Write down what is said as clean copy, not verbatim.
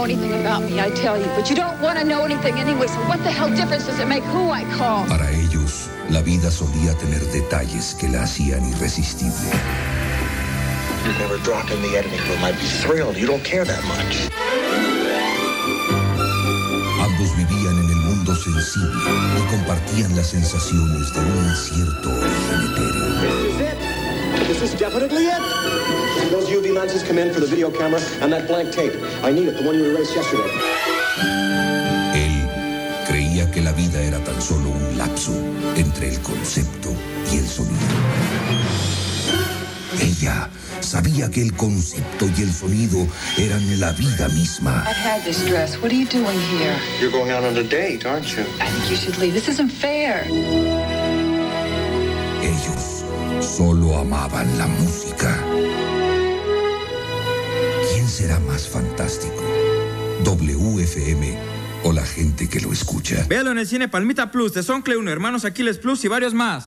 anything about me, I tell you. But you don't want to know anything anyway, so what the hell difference does it make who I call? Para ellos, la vida solía tener detalles que la hacían irresistible. You'd never drop in the editing room. I'd be thrilled. You don't care that much. Ambos vivían en el mundo sensible y compartían las sensaciones de un incierto origen etéreo. This is it. This is definitely it. Those UV lenses come in for the video camera and that blank tape. I need it, the one you erased yesterday. Él creía que la vida era tan solo un lapso entre el concepto y el sonido. Ella sabía que el concepto y el sonido eran la vida misma. I've had this dress. What are you doing here? You're going out on a date, aren't you? I think you should leave. This isn't fair. Ellos solo amaban la música. ¿Quién será más fantástico? ¿WFM o la gente que lo escucha? Véalo en el cine Palmita Plus, de Soncle 1, Hermanos Aquiles Plus y varios más.